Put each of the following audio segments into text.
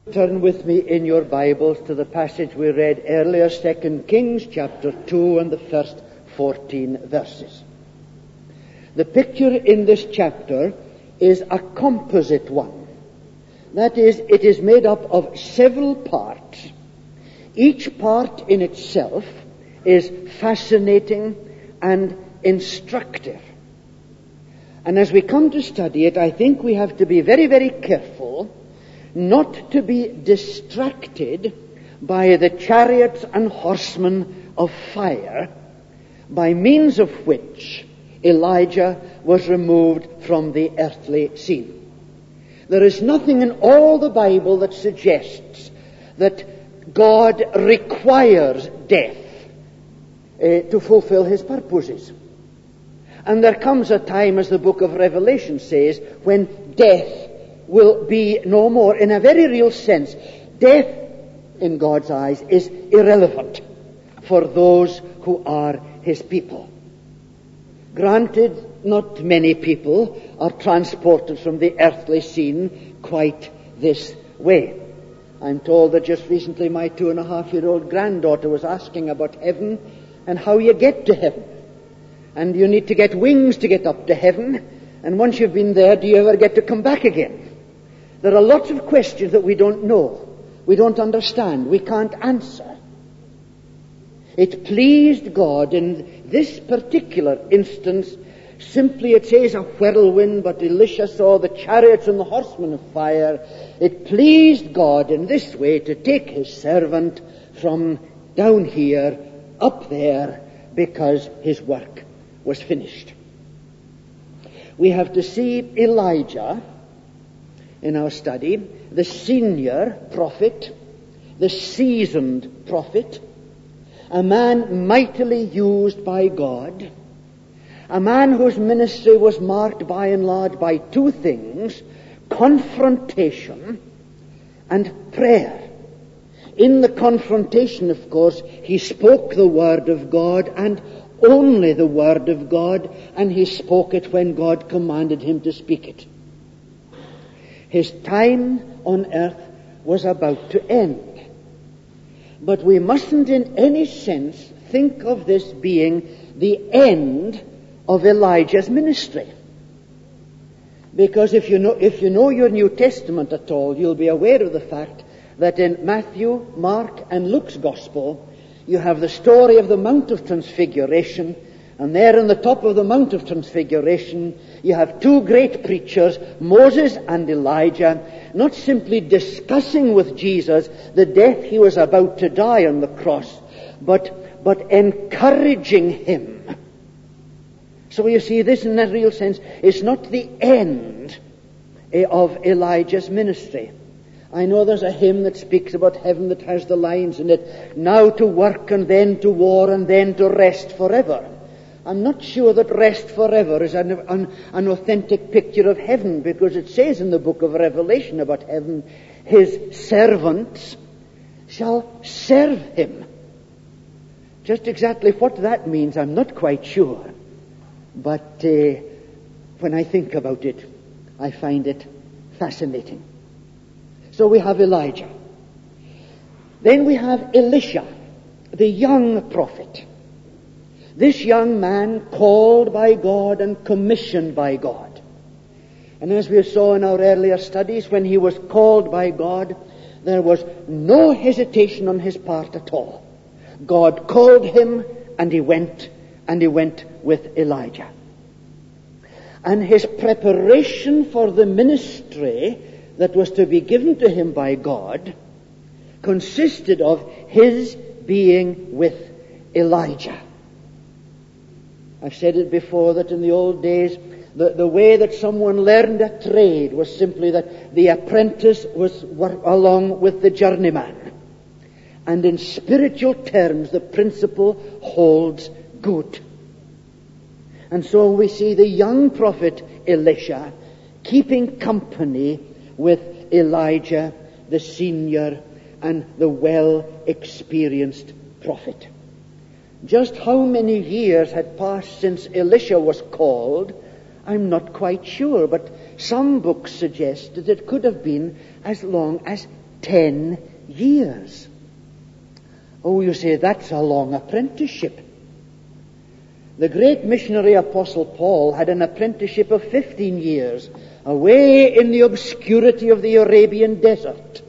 Turn with me in your Bibles to the passage we read earlier, 2 Kings chapter 2 and the first 14 verses. The picture in this chapter is a composite one. That is, it is made up of several parts. Each part in itself is fascinating and instructive. And as we come to study it, I think we have to be very, very careful not to be distracted by the chariots and horsemen of fire, by means of which Elijah was removed from the earthly scene. There is nothing in all the Bible that suggests that God requires death to fulfill his purposes. And there comes a time, as the book of Revelation says, when death will be no more. In a very real sense, death in God's eyes is irrelevant for those who are his people. Granted, not many people are transported from the earthly scene quite this way. I'm told that just recently my 2.5-year-old granddaughter was asking about heaven and how you get to heaven. And you need to get wings to get up to heaven. And once you've been there, do you ever get to come back again? There are lots of questions that we don't know, we don't understand, we can't answer. It pleased God in this particular instance. Simply it says a whirlwind, but Elisha saw the chariots and the horsemen of fire. It pleased God in this way to take his servant from down here up there, because his work was finished. We have to see Elijah in our study, the senior prophet, the seasoned prophet, a man mightily used by God, a man whose ministry was marked by and large by two things: confrontation and prayer. In the confrontation, of course, he spoke the word of God and only the word of God, and he spoke it when God commanded him to speak it. His time on earth was about to end. But we mustn't in any sense think of this being the end of Elijah's ministry. Because if you know your New Testament at all, you'll be aware of the fact that in Matthew, Mark, and Luke's Gospel, you have the story of the Mount of Transfiguration, and there on the top of the Mount of Transfiguration, you have two great preachers, Moses and Elijah, not simply discussing with Jesus the death he was about to die on the cross, but encouraging him. So you see, this in a real sense is not the end of Elijah's ministry. I know there's a hymn that speaks about heaven that has the lines in it, now to work and then to war and then to rest forever. I'm not sure that rest forever is an authentic picture of heaven, because it says in the book of Revelation about heaven, his servants shall serve him. Just exactly what that means, I'm not quite sure. But when I think about it, I find it fascinating. So we have Elijah. Then we have Elisha, the young prophet. This young man called by God and commissioned by God. And as we saw in our earlier studies, when he was called by God, there was no hesitation on his part at all. God called him, and he went with Elijah. And his preparation for the ministry that was to be given to him by God consisted of his being with Elijah. I've said it before that in the old days, the way that someone learned a trade was simply that the apprentice was along with the journeyman. And in spiritual terms, the principle holds good. And so we see the young prophet Elisha keeping company with Elijah, the senior and the well-experienced prophet. Just how many years had passed since Elisha was called, I'm not quite sure, but some books suggest that it could have been as long as 10 years. Oh, you say, that's a long apprenticeship. The great missionary apostle Paul had an apprenticeship of 15 years, away in the obscurity of the Arabian desert.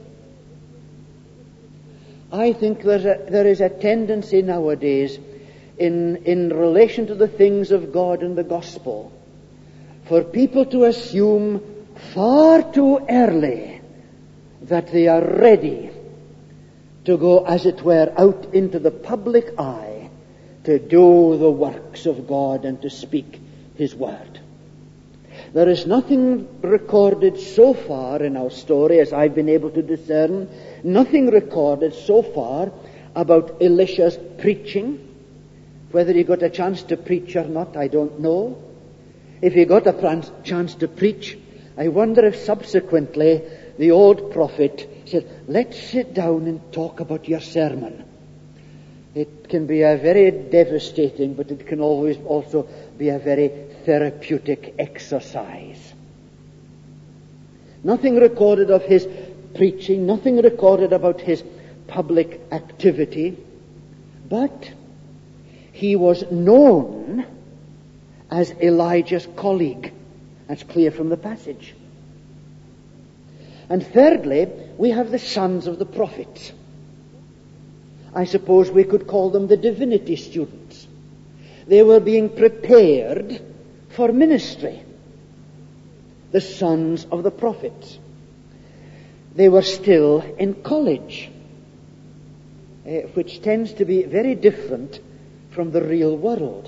I think there is a tendency nowadays in relation to the things of God and the gospel for people to assume far too early that they are ready to go, as it were, out into the public eye to do the works of God and to speak His word. There is nothing recorded so far in our story, as I've been able to discern, nothing recorded so far about Elisha's preaching. Whether he got a chance to preach or not, I don't know. If he got a chance to preach, I wonder if subsequently the old prophet said, let's sit down and talk about your sermon. It can be a very devastating, but it can always also be a very therapeutic exercise. Nothing recorded of his preaching, nothing recorded about his public activity, but he was known as Elijah's colleague. That's clear from the passage. And thirdly, we have the sons of the prophets. I suppose we could call them the divinity students. They were being prepared for ministry. The sons of the prophets. They were still in college, which tends to be very different from the real world.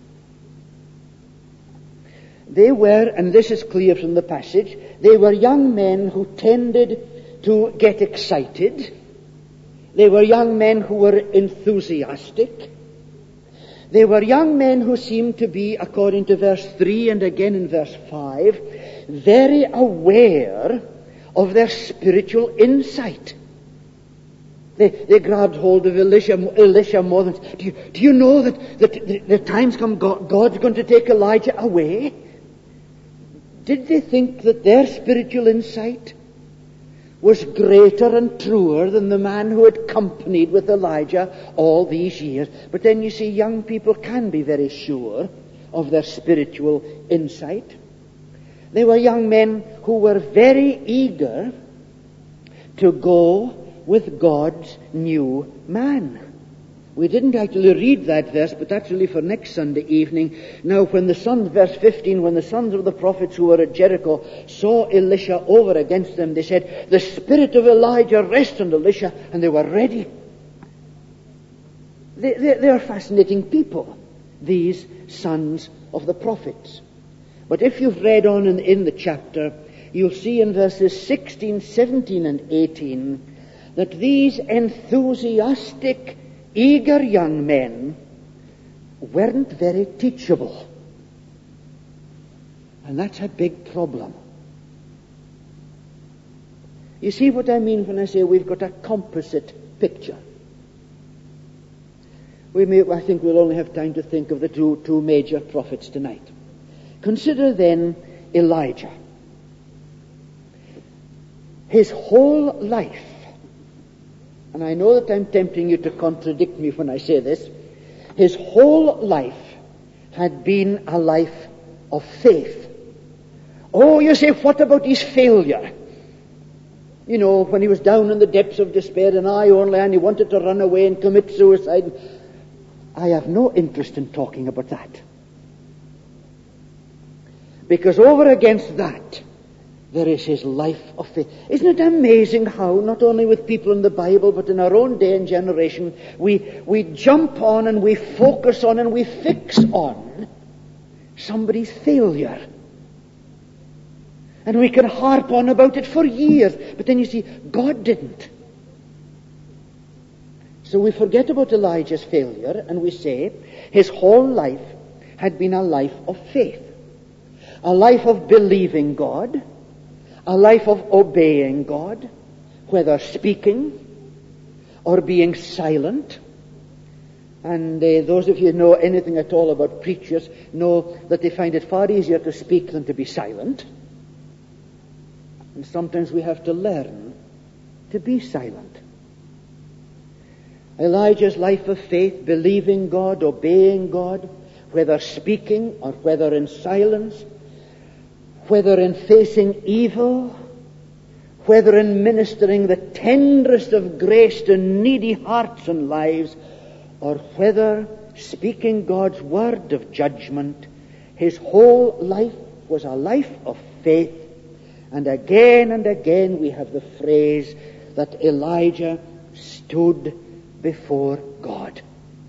They were, and this is clear from the passage, they were young men who tended to get excited. They were young men who were enthusiastic. They were young men who seemed to be, according to verse 3 and again in verse 5, very aware of their spiritual insight. They grabbed hold of Elisha more than, do you know that the time's come, God's going to take Elijah away? Did they think that their spiritual insight was greater and truer than the man who had companied with Elijah all these years? But then you see, young people can be very sure of their spiritual insight. They were young men who were very eager to go with God's new man. We didn't actually read that verse, but that's really for next Sunday evening. Now, verse 15, when the sons of the prophets who were at Jericho saw Elisha over against them, they said, the spirit of Elijah rests on Elisha, and they were ready. They are fascinating people, these sons of the prophets. But if you've read on in the chapter, you'll see in verses 16, 17, and 18 that these enthusiastic, eager young men weren't very teachable. And that's a big problem. You see what I mean when I say we've got a composite picture? I think we'll only have time to think of the two major prophets tonight. Consider then Elijah. His whole life, and I know that I'm tempting you to contradict me when I say this, his whole life had been a life of faith. Oh, you say, what about his failure? You know, when he was down in the depths of despair and he wanted to run away and commit suicide. I have no interest in talking about that. Because over against that, there is his life of faith. Isn't it amazing how, not only with people in the Bible, but in our own day and generation, we jump on and we focus on and we fix on somebody's failure. And we can harp on about it for years. But then you see, God didn't. So we forget about Elijah's failure and we say his whole life had been a life of faith. A life of believing God. A life of obeying God, whether speaking or being silent. And those of you who know anything at all about preachers know that they find it far easier to speak than to be silent. And sometimes we have to learn to be silent. Elijah's life of faith, believing God, obeying God, whether speaking or whether in silence, whether in facing evil, whether in ministering the tenderest of grace to needy hearts and lives, or whether speaking God's word of judgment, his whole life was a life of faith. And again we have the phrase that Elijah stood before God.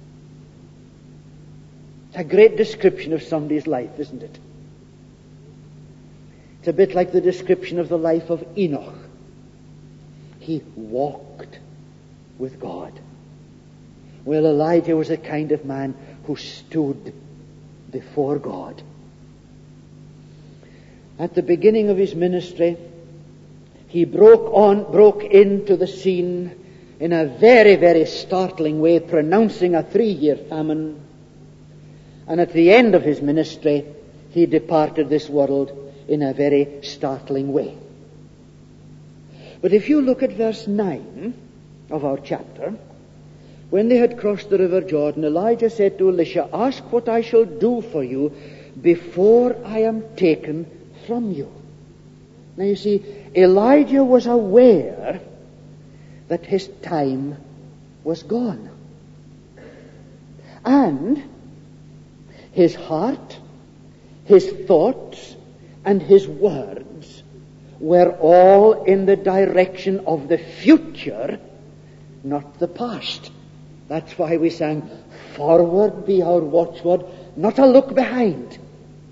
It's a great description of somebody's life, isn't it? It's a bit like the description of the life of Enoch. He walked with God. Well, Elijah was the kind of man who stood before God. At the beginning of his ministry, he broke into the scene in a very, very startling way, pronouncing a 3-year famine. And at the end of his ministry, he departed this world in a very startling way. But if you look at verse 9 of our chapter, when they had crossed the river Jordan, Elijah said to Elisha, "Ask what I shall do for you before I am taken from you." Now you see, Elijah was aware that his time was gone. And his heart, his thoughts, and his words were all in the direction of the future, not the past. That's why we sang, "Forward be our watchword, not a look behind."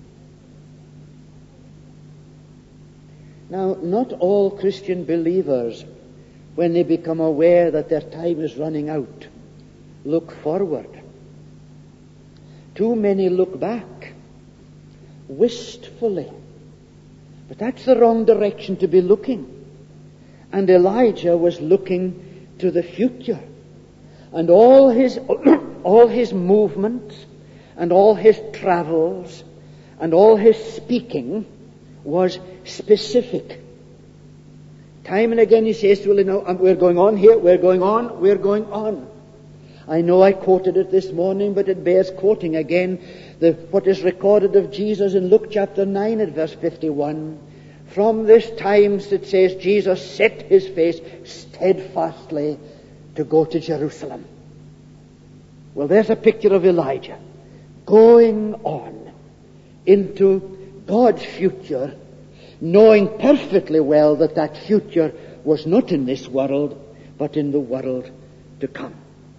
Now, not all Christian believers, when they become aware that their time is running out, look forward. Too many look back, wistfully. But that's the wrong direction to be looking. And Elijah was looking to the future. And all his movements and all his travels and all his speaking was specific. Time and again he says to Elijah, "We're going on here, we're going on." I know I quoted it this morning, but it bears quoting again. What is recorded of Jesus in Luke chapter 9 at verse 51. From this time, it says, Jesus set his face steadfastly to go to Jerusalem. Well, there's a picture of Elijah going on into God's future, knowing perfectly well that that future was not in this world, but in the world to come.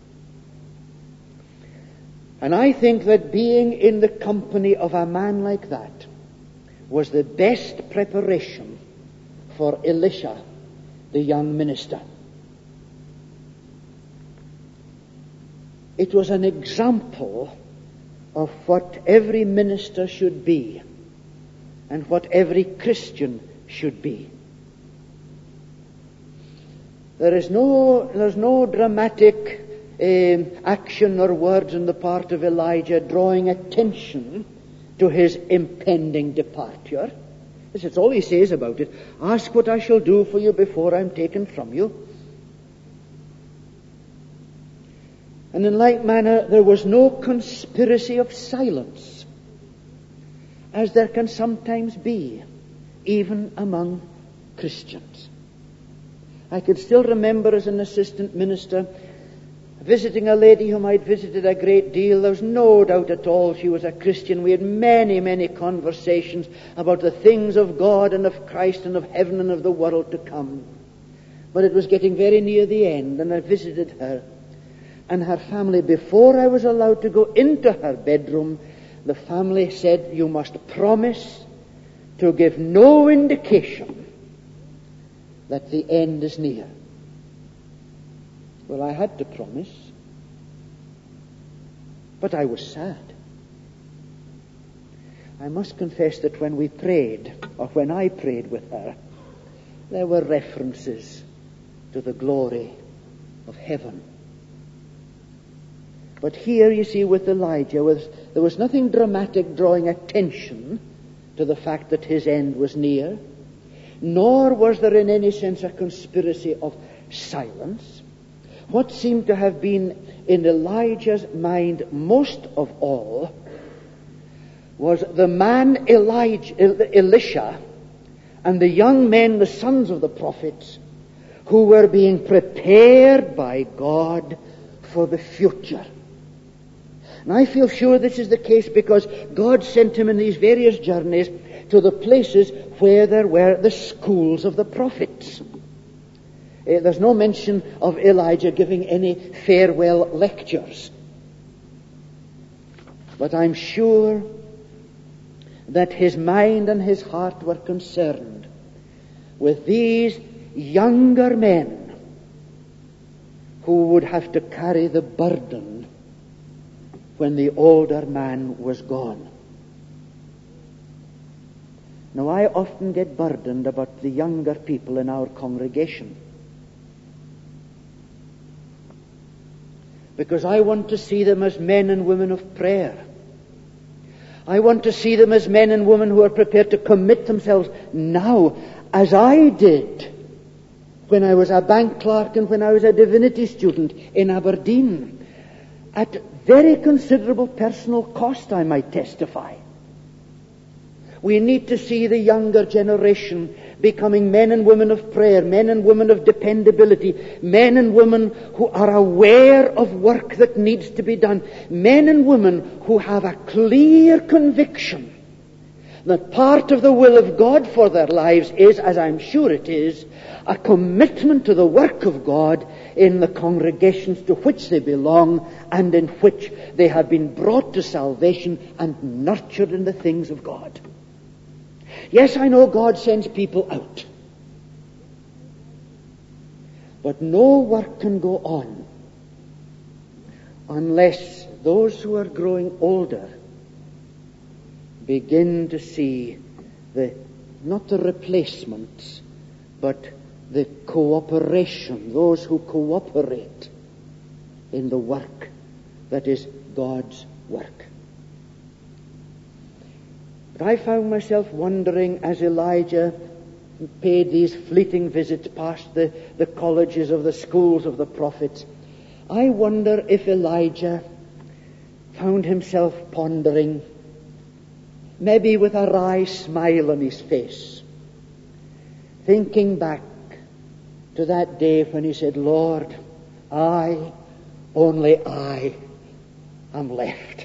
And I think that being in the company of a man like that was the best preparation for Elisha, the young minister. It was an example of what every minister should be and what every Christian should be. There's no dramatic action or words on the part of Elijah drawing attention to his impending departure. This is all he says about it. "Ask what I shall do for you before I'm taken from you." And in like manner, there was no conspiracy of silence, as there can sometimes be, even among Christians. I can still remember as an assistant minister visiting a lady whom I'd visited a great deal. There was no doubt at all she was a Christian. We had many, many conversations about the things of God and of Christ and of heaven and of the world to come. But it was getting very near the end, and I visited her. And her family, before I was allowed to go into her bedroom, the family said, "You must promise to give no indication that the end is near." Well, I had to promise, but I was sad. I must confess that when we prayed, or when I prayed with her, there were references to the glory of heaven. But here, you see, with Elijah, there was nothing dramatic drawing attention to the fact that his end was near, nor was there in any sense a conspiracy of silence. What seemed to have been in Elijah's mind most of all was the man Elisha and the young men, the sons of the prophets, who were being prepared by God for the future. And I feel sure this is the case because God sent him in these various journeys to the places where there were the schools of the prophets. There's no mention of Elijah giving any farewell lectures. But I'm sure that his mind and his heart were concerned with these younger men who would have to carry the burden when the older man was gone. Now, I often get burdened about the younger people in our congregation, because I want to see them as men and women of prayer. I want to see them as men and women who are prepared to commit themselves now, as I did when I was a bank clerk and when I was a divinity student in Aberdeen, at very considerable personal cost, I might testify. We need to see the younger generation becoming men and women of prayer, men and women of dependability, men and women who are aware of work that needs to be done, men and women who have a clear conviction that part of the will of God for their lives is, as I'm sure it is, a commitment to the work of God in the congregations to which they belong and in which they have been brought to salvation and nurtured in the things of God. Yes, I know God sends people out, but no work can go on unless those who are growing older begin to see not the replacements, but the cooperation, those who cooperate in the work that is God's work. But I found myself wondering, as Elijah paid these fleeting visits past the colleges of the schools of the prophets, I wonder if Elijah found himself pondering, maybe with a wry smile on his face, thinking back to that day when he said, Lord, only I am left.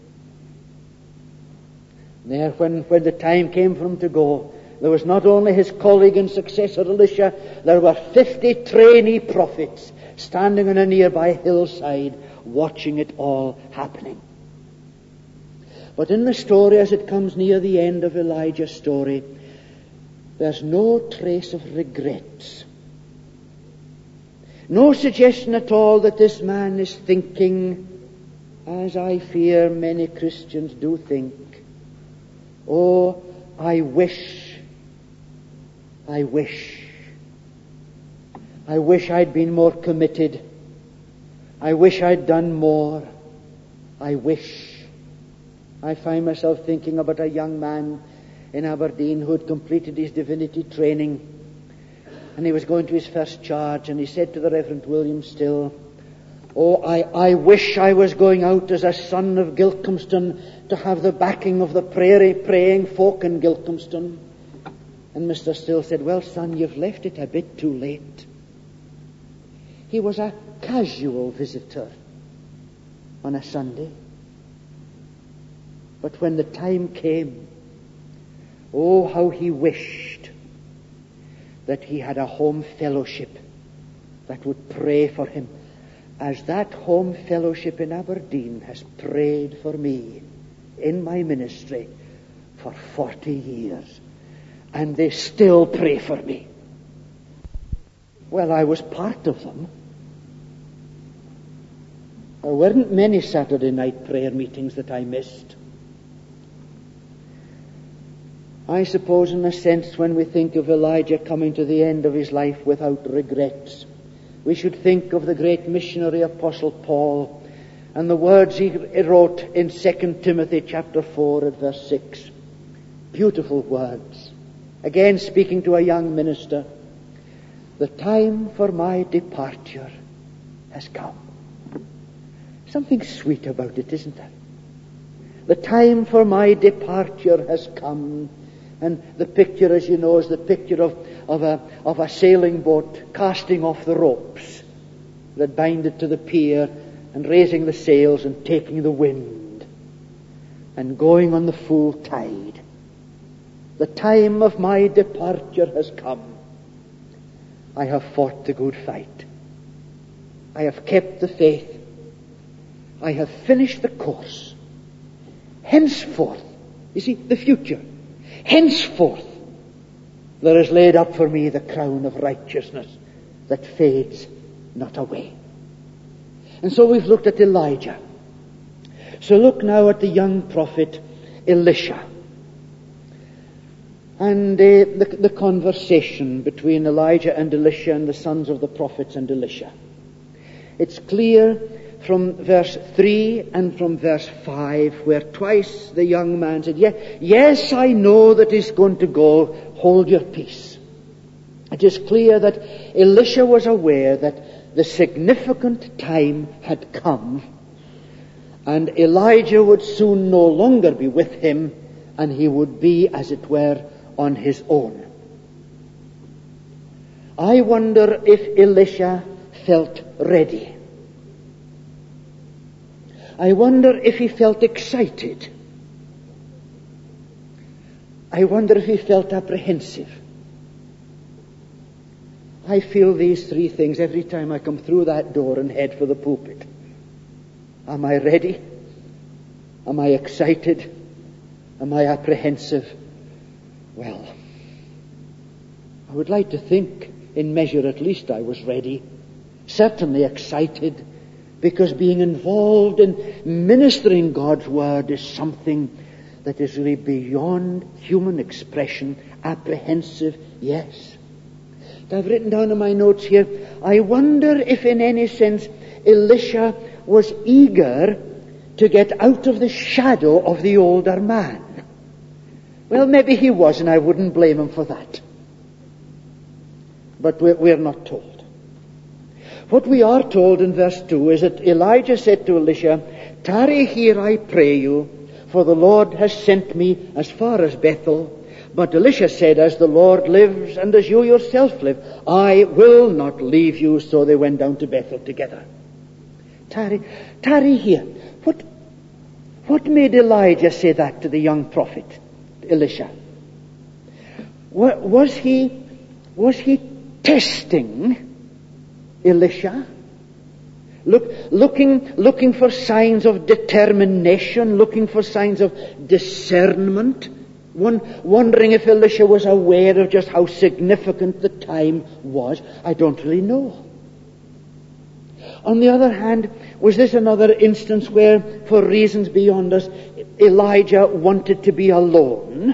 There, when the time came for him to go, there was not only his colleague and successor Elisha, there were 50 trainee prophets standing on a nearby hillside watching it all happening. But in the story, as it comes near the end of Elijah's story, there's no trace of regrets. No suggestion at all that this man is thinking, as I fear many Christians do think, oh, I wish I'd been more committed. I wish I'd done more. I find myself thinking about a young man in Aberdeen who had completed his divinity training, and he was going to his first charge, and he said to the Reverend William Still, oh, I wish I was going out as a son of Gilcomston to have the backing of the praying folk in Gilcomston. And Mr. Still said, well, son, you've left it a bit too late. He was a casual visitor on a Sunday. But when the time came, oh, how he wished that he had a home fellowship that would pray for him, as that home fellowship in Aberdeen has prayed for me in my ministry for 40 years. And they still pray for me. Well, I was part of them. There weren't many Saturday night prayer meetings that I missed. I suppose, in a sense, when we think of Elijah coming to the end of his life without regrets, we should think of the great missionary apostle Paul and the words he wrote in 2 Timothy chapter 4 at verse 6. Beautiful words. Again, speaking to a young minister, the time for my departure has come. Something sweet about it, isn't there? The time for my departure has come. And the picture, as you know, is the picture of a sailing boat casting off the ropes that bind it to the pier and raising the sails and taking the wind and going on the full tide. The time of my departure has come. I have fought the good fight. I have kept the faith. I have finished the course. Henceforth, you see, the future. Henceforth, there is laid up for me the crown of righteousness that fades not away. And so we've looked at Elijah. So look now at the young prophet Elisha. And the conversation between Elijah and Elisha and the sons of the prophets and Elisha. It's clear from verse 3 and from verse 5, where twice the young man said, yes, I know that he's going to go. Hold your peace. It is clear that Elisha was aware that the significant time had come, and Elijah would soon no longer be with him, and he would be, as it were, on his own. I wonder if Elisha felt ready. I wonder if he felt excited. I wonder if he felt apprehensive. I feel these three things every time I come through that door and head for the pulpit. Am I ready? Am I excited? Am I apprehensive? Well, I would like to think, in measure at least, I was ready. Certainly excited, because being involved in ministering God's Word is something that is really beyond human expression. Apprehensive, yes. I've written down in my notes here, I wonder if in any sense Elisha was eager to get out of the shadow of the older man. Well, maybe he was, and I wouldn't blame him for that. But we're not told. What we are told in verse 2 is that Elijah said to Elisha, "Tarry here, I pray you, for the Lord has sent me as far as Bethel." But Elisha said, "As the Lord lives and as you yourself live, I will not leave you." So they went down to Bethel together. Tarry here. What made Elijah say that to the young prophet, Elisha? Was he testing Elisha? Looking for signs of determination, looking for signs of discernment, wondering if Elisha was aware of just how significant the time was. I don't really know. On the other hand, was this another instance where, for reasons beyond us, Elijah wanted to be alone?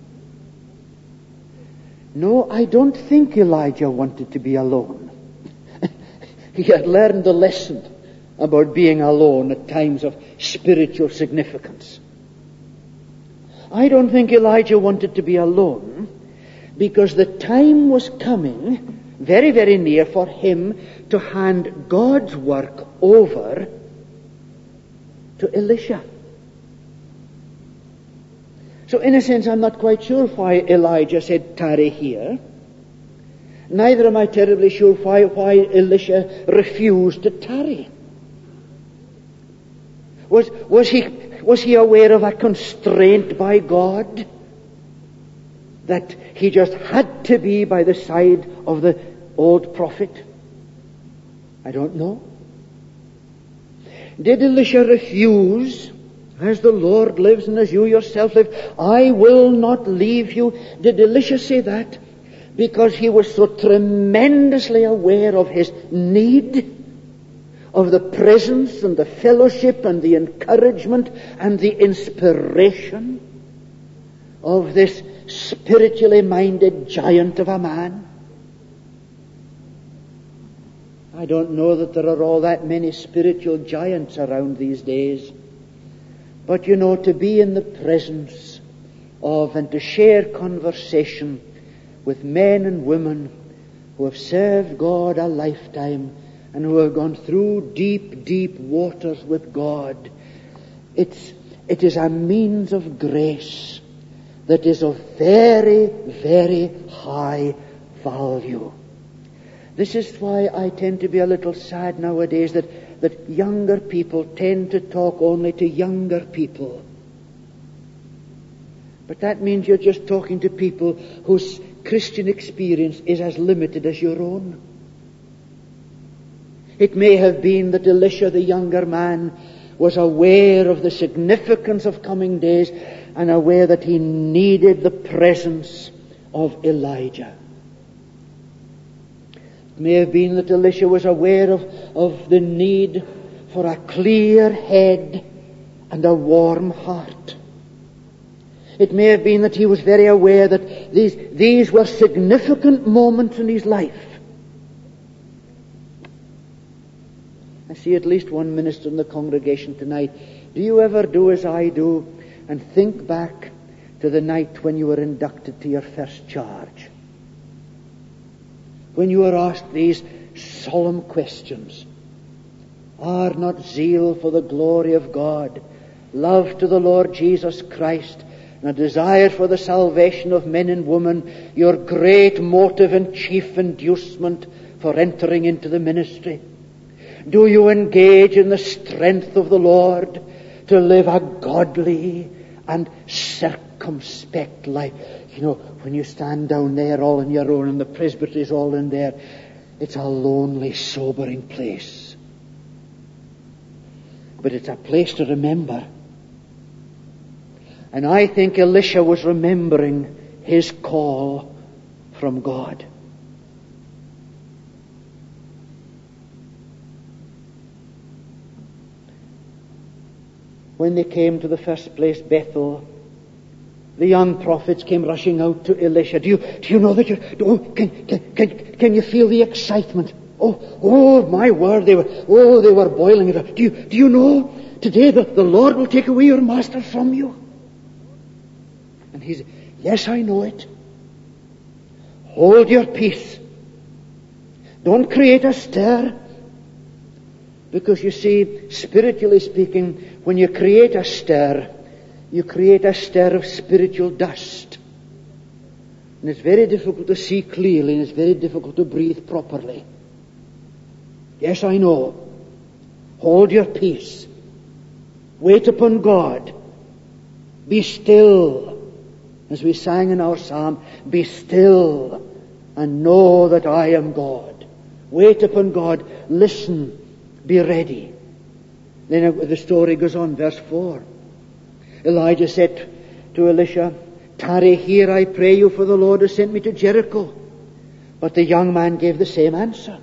No, I don't think Elijah wanted to be alone. He had learned the lesson about being alone at times of spiritual significance. I don't think Elijah wanted to be alone because the time was coming very, very near for him to hand God's work over to Elisha. So in a sense, I'm not quite sure why Elijah said, "Tarry here." Neither am I terribly sure why Elisha refused to tarry. Was he aware of a constraint by God that he just had to be by the side of the old prophet? I don't know. Did Elisha refuse, "As the Lord lives and as you yourself live, I will not leave you"? Did Elisha say that because he was so tremendously aware of his need, of the presence and the fellowship and the encouragement and the inspiration of this spiritually minded giant of a man? I don't know that there are all that many spiritual giants around these days. But you know, to be in the presence of and to share conversation with men and women who have served God a lifetime and who have gone through deep, deep waters with God, it is a means of grace that is of very, very high value. This is why I tend to be a little sad nowadays that younger people tend to talk only to younger people. But that means you're just talking to people whose Christian experience is as limited as your own. It may have been that Elisha, the younger man, was aware of the significance of coming days and aware that he needed the presence of Elijah. It may have been that Elisha was aware of the need for a clear head and a warm heart. It may have been that he was very aware that these were significant moments in his life. I see at least one minister in the congregation tonight. Do you ever do as I do and think back to the night when you were inducted to your first charge? When you were asked these solemn questions. Are not zeal for the glory of God, love to the Lord Jesus Christ, and a desire for the salvation of men and women your great motive and chief inducement for entering into the ministry? Do you engage in the strength of the Lord to live a godly and circumspect life? You know, when you stand down there all on your own and the presbytery's all in there, it's a lonely, sobering place. But it's a place to remember. And I think Elisha was remembering his call from God. When they came to the first place, Bethel, the young prophets came rushing out to Elisha. Do you know that can you feel the excitement? Oh my word, they were boiling it up. Do you know today the Lord will take away your master from you? And he said, yes, I know it. Hold your peace. Don't create a stir. Because you see, spiritually speaking, when you create a stir of spiritual dust. And it's very difficult to see clearly, and it's very difficult to breathe properly. Yes, I know. Hold your peace. Wait upon God. Be still. As we sang in our psalm, be still and know that I am God. Wait upon God. Listen. Be ready. Then the story goes on, verse 4. Elijah said to Elisha, tarry here, I pray you, for the Lord has sent me to Jericho. But the young man gave the same answer.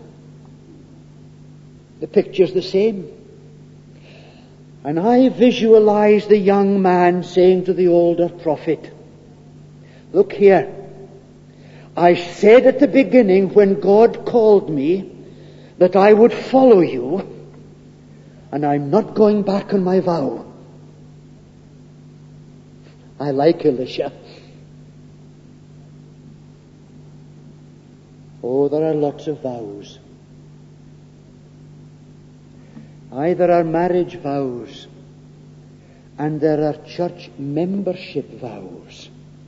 The picture's the same. And I visualize the young man saying to the older prophet, look here, I said at the beginning when God called me that I would follow you, and I'm not going back on my vow. I like Elisha. Oh, there are lots of vows. There are marriage vows, and there are church membership vows.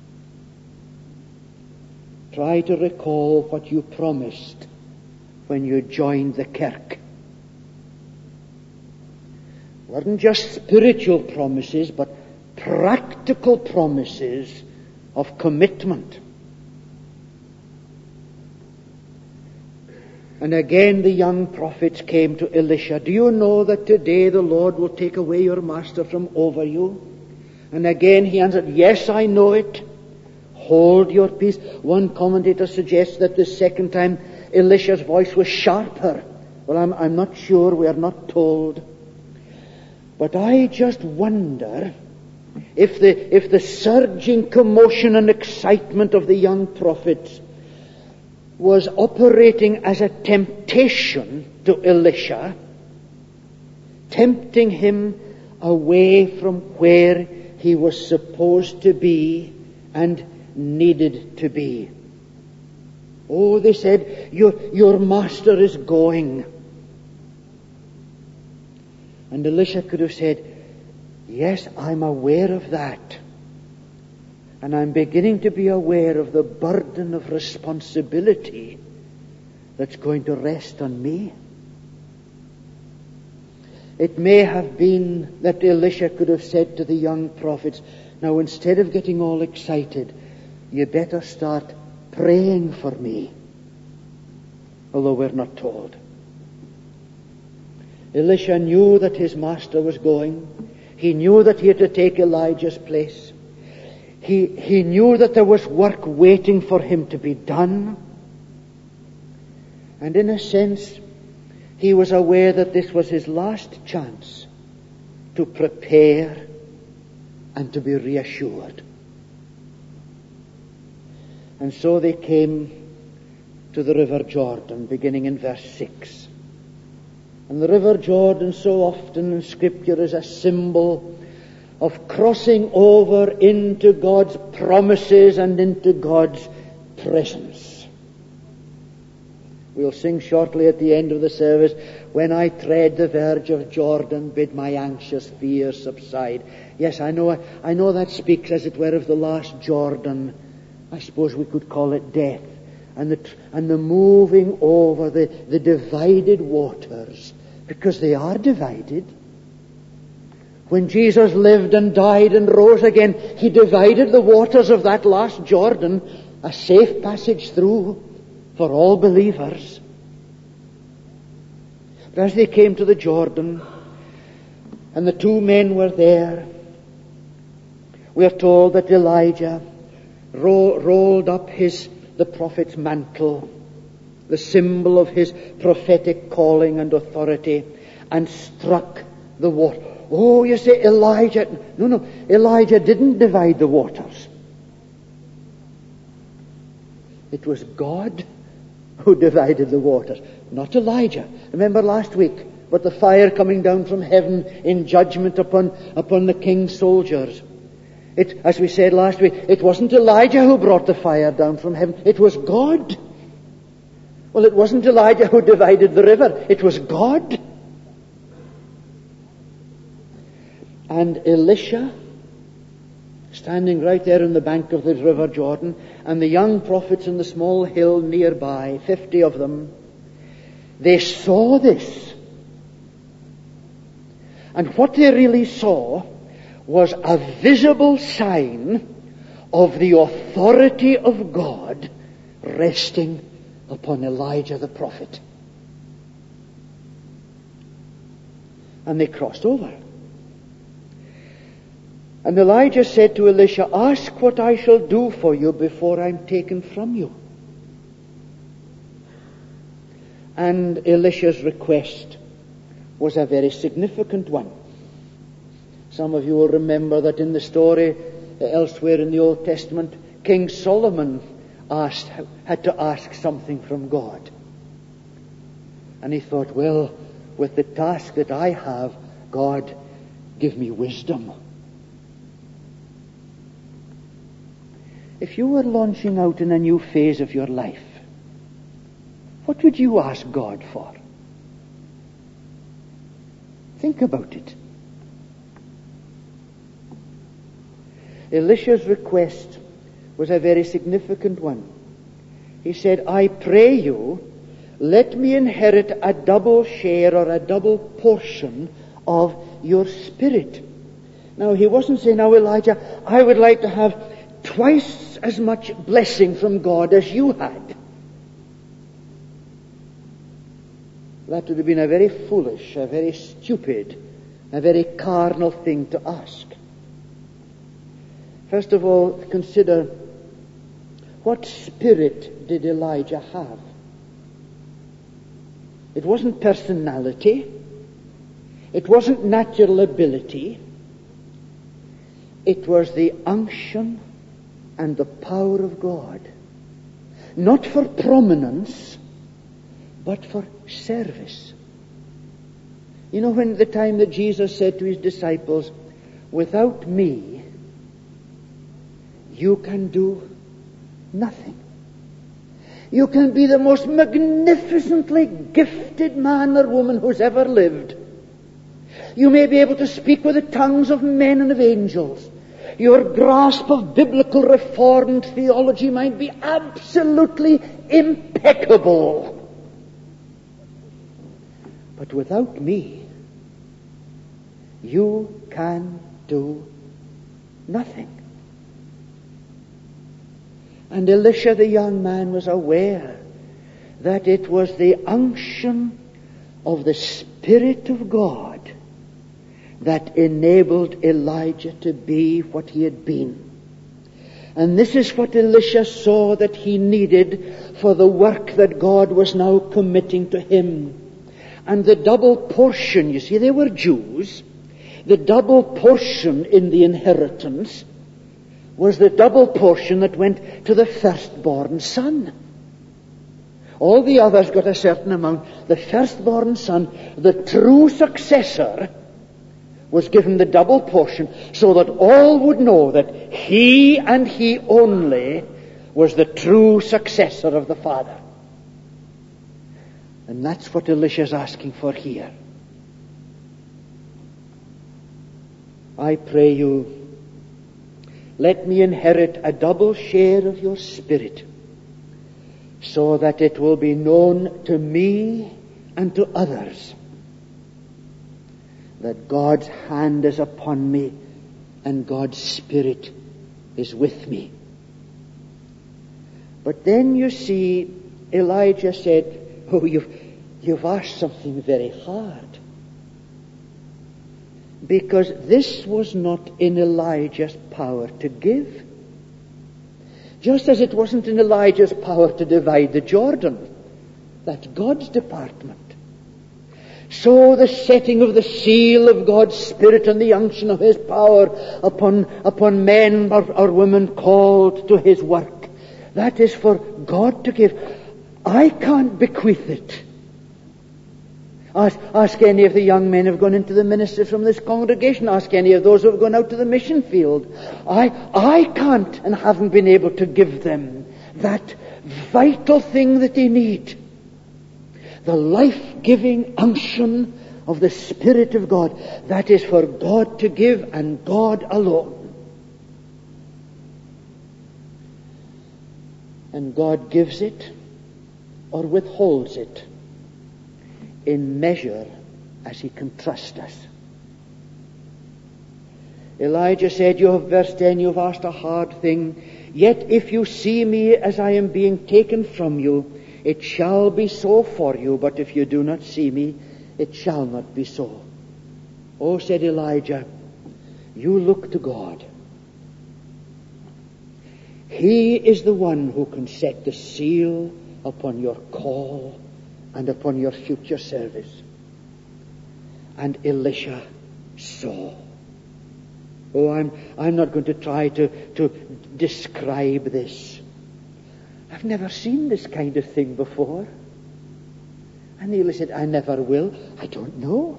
Try to recall what you promised when you joined the kirk. Weren't just spiritual promises, but practical promises of commitment. And again the young prophets came to Elisha. Do you know that today the Lord will take away your master from over you? And again he answered, yes, I know it. Hold your peace. One commentator suggests that the second time Elisha's voice was sharper. Well, I'm not sure. We are not told. But I just wonder if the surging commotion and excitement of the young prophets was operating as a temptation to Elisha, tempting him away from where he was supposed to be and needed to be. Oh, they said, your master is going. And Elisha could have said, yes, I'm aware of that. And I'm beginning to be aware of the burden of responsibility that's going to rest on me. It may have been that Elisha could have said to the young prophets, now instead of getting all excited, you better start praying for me. Although we're not told. Elisha knew that his master was going. He knew that he had to take Elijah's place. He knew that there was work waiting for him to be done. And in a sense, he was aware that this was his last chance to prepare and to be reassured. And so they came to the River Jordan, beginning in verse 6. And the River Jordan, so often in Scripture, is a symbol of crossing over into God's promises and into God's presence. We'll sing shortly at the end of the service, when I tread the verge of Jordan, bid my anxious fears subside. Yes, I know that speaks, as it were, of the last Jordan. I suppose we could call it death. And the moving over the divided waters, because they are divided. When Jesus lived and died and rose again, he divided the waters of that last Jordan, a safe passage through for all believers. But as they came to the Jordan, and the two men were there, we are told that Elijah rolled up the prophet's mantle, the symbol of his prophetic calling and authority, and struck the water. Oh, you say Elijah. No, Elijah didn't divide the waters. It was God who divided the waters, not Elijah. Remember last week, but the fire coming down from heaven in judgment upon the king's soldiers. As we said last week, it wasn't Elijah who brought the fire down from heaven. It was God. Well, it wasn't Elijah who divided the river. It was God. And Elisha, standing right there on the bank of the River Jordan, and the young prophets in the small hill nearby, 50 of them, they saw this. And what they really saw was a visible sign of the authority of God resting upon Elijah the prophet. And they crossed over. And Elijah said to Elisha, ask what I shall do for you before I'm taken from you. And Elisha's request was a very significant one. Some of you will remember that in the story elsewhere in the Old Testament, King Solomon had to ask something from God. And he thought, well, with the task that I have, God, give me wisdom. If you were launching out in a new phase of your life, what would you ask God for? Think about it. Elisha's request was a very significant one. He said, I pray you, let me inherit a double share or a double portion of your spirit. Now, he wasn't saying, now Elijah, I would like to have twice as much blessing from God as you had. That would have been a very foolish, a very stupid, a very carnal thing to ask. First of all, consider, what spirit did Elijah have? It wasn't personality. It wasn't natural ability. It was the unction and the power of God. Not for prominence, but for service. You know, when the time that Jesus said to his disciples, without me, you can do nothing. You can be the most magnificently gifted man or woman who's ever lived. You may be able to speak with the tongues of men and of angels. Your grasp of biblical Reformed theology might be absolutely impeccable. But without me, you can do nothing. And Elisha the young man was aware that it was the unction of the Spirit of God that enabled Elijah to be what he had been. And this is what Elisha saw that he needed for the work that God was now committing to him. And the double portion, you see, they were Jews. The double portion in the inheritance was the double portion that went to the firstborn son. All the others got a certain amount. The firstborn son, the true successor, was given the double portion so that all would know that he and he only was the true successor of the Father. And that's what Elisha's asking for here. I pray you, let me inherit a double share of your Spirit, so that it will be known to me and to others that God's hand is upon me and God's Spirit is with me. But then you see, Elijah said, oh, you've asked something very hard. Because this was not in Elijah's power to give. Just as it wasn't in Elijah's power to divide the Jordan. That's God's department. So the setting of the seal of God's Spirit and the unction of His power upon men or women called to His work, that is for God to give. I can't bequeath it. Ask any of the young men who have gone into the ministry from this congregation. Ask any of those who have gone out to the mission field. I can't and haven't been able to give them that vital thing that they need. The life-giving unction of the Spirit of God. That is for God to give and God alone. And God gives it or withholds it in measure as He can trust us. Elijah said, verse 10, you've asked a hard thing. Yet if you see me as I am being taken from you, it shall be so for you. But if you do not see me, it shall not be so. Oh, said Elijah, you look to God. He is the one who can set the seal upon your call and upon your future service. And Elisha saw. Oh, I'm not going to try to describe this. I've never seen this kind of thing before. And Elisha said, I never will. I don't know.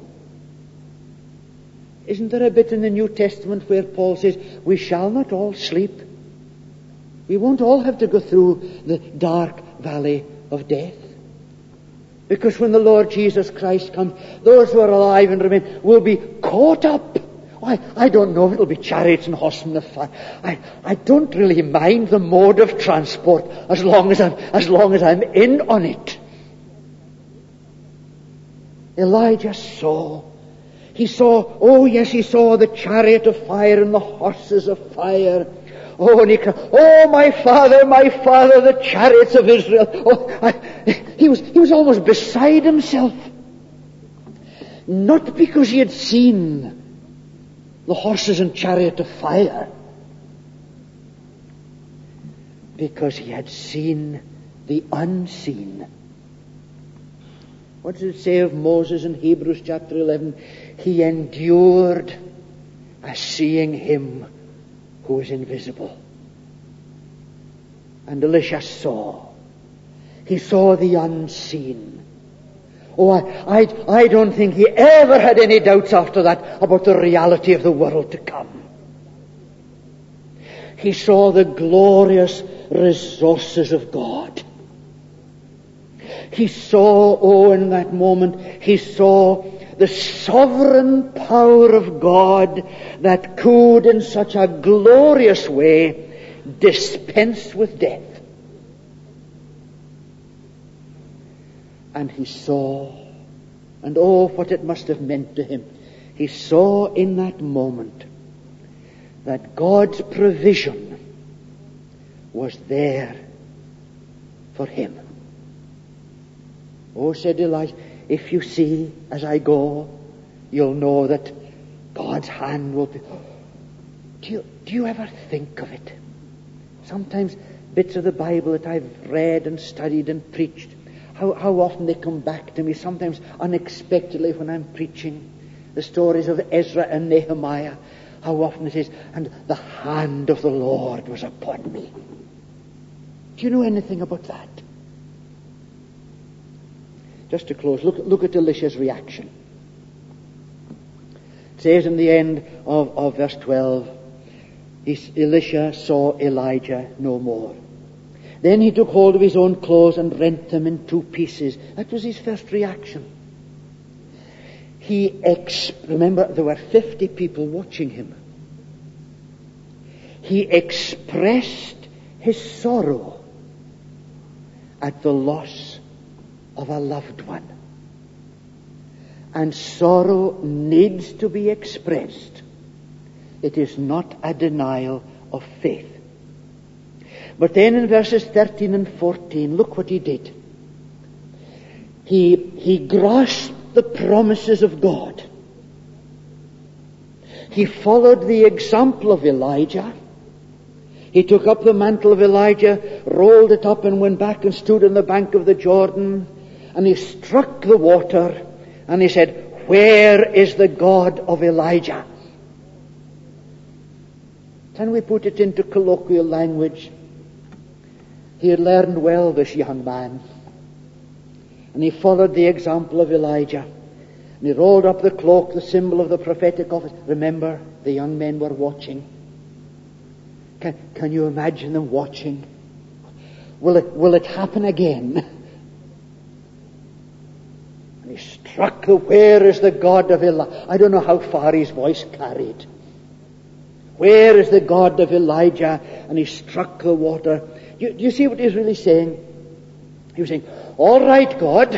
Isn't there a bit in the New Testament where Paul says, we shall not all sleep? We won't all have to go through the dark valley of death. Because when the Lord Jesus Christ comes, those who are alive and remain will be caught up. I don't know if it'll be chariots and horsemen of fire. I don't really mind the mode of transport as long as I'm in on it. Elijah saw. He saw the chariot of fire and the horses of fire. Oh, and he cried, oh, my father, the chariots of Israel. He was almost beside himself. Not because he had seen the horses and chariot of fire, because he had seen the unseen. What does it say of Moses in Hebrews chapter 11? He endured as seeing him who is invisible. And Elisha saw. He saw the unseen. Oh, I don't think he ever had any doubts after that about the reality of the world to come. He saw the glorious resources of God. He saw, in that moment, he saw the sovereign power of God that could in such a glorious way dispense with death. And he saw, and what it must have meant to him. He saw in that moment that God's provision was there for him. Said Elijah, if you see as I go, you'll know that God's hand will be... Do you ever think of it? Sometimes bits of the Bible that I've read and studied and preached, how often they come back to me, sometimes unexpectedly when I'm preaching. The stories of Ezra and Nehemiah, how often it is, and the hand of the Lord was upon me. Do you know anything about that? Just to close, look at Elisha's reaction. It says in the end of verse 12, Elisha saw Elijah no more. Then he took hold of his own clothes and rent them in 2 pieces. That was his first reaction. Remember, there were 50 people watching him. He expressed his sorrow at the loss of a loved one. And sorrow needs to be expressed. It is not a denial of faith. But then in verses 13 and 14, look what he did. He grasped the promises of God. He followed the example of Elijah. He took up the mantle of Elijah, rolled it up and went back and stood on the bank of the Jordan, and he struck the water and he said, "Where is the God of Elijah?" Can we put it into colloquial language? He had learned well, this young man. And he followed the example of Elijah. And he rolled up the cloak, the symbol of the prophetic office. Remember, the young men were watching. Can you imagine them watching? Will it happen again? And he struck the, "Where is the God of Elijah?" I don't know how far his voice carried. "Where is the God of Elijah?" And he struck the water. Do you see what he's really saying? He was saying, "All right, God,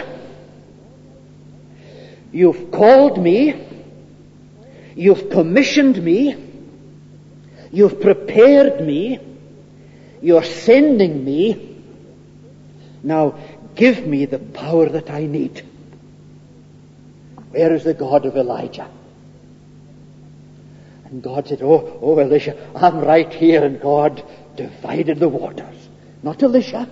you've called me, you've commissioned me, you've prepared me, you're sending me. Now give me the power that I need. Where is the God of Elijah?" And God said, Oh, Elisha, I'm right here. And God divided the waters. Not Elisha.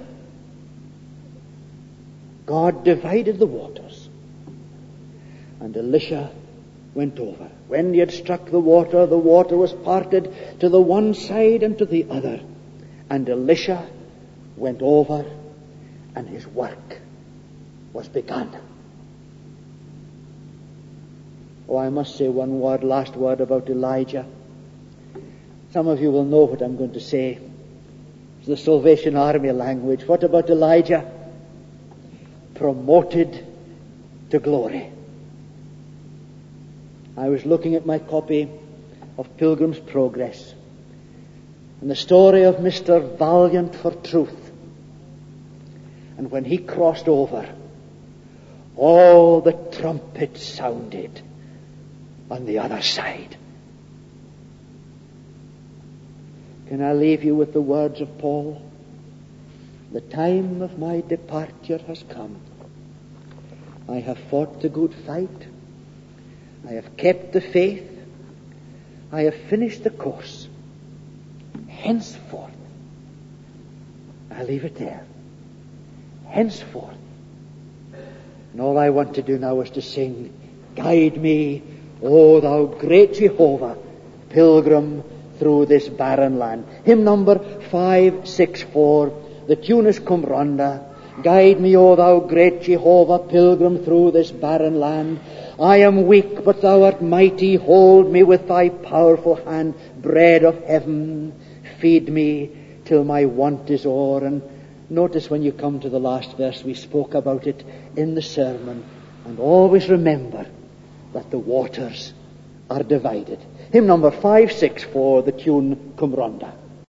God divided the waters. And Elisha went over. When he had struck the water was parted to the one side and to the other. And Elisha went over, and his work was begun. I must say one last word about Elijah. Some of you will know what I'm going to say. It's the Salvation Army language. What about Elijah? Promoted to glory. I was looking at my copy of Pilgrim's Progress, and the story of Mr. Valiant for Truth. And when he crossed over, all the trumpets sounded on the other side. Can I leave you with the words of Paul? "The time of my departure has come. I have fought the good fight. I have kept the faith. I have finished the course. Henceforth," I leave it there. Henceforth. And all I want to do now is to sing, "Guide me, O thou great Jehovah, pilgrim through this barren land." Hymn number 564. The tune is Cum Ronda. "Guide me, O thou great Jehovah, pilgrim through this barren land. I am weak, but thou art mighty. Hold me with thy powerful hand. Bread of heaven, feed me till my want is o'er." And Notice when you come to the last verse, we spoke about it in the sermon. And always remember that the waters are divided. Hymn number 564, the tune Cum Ronda.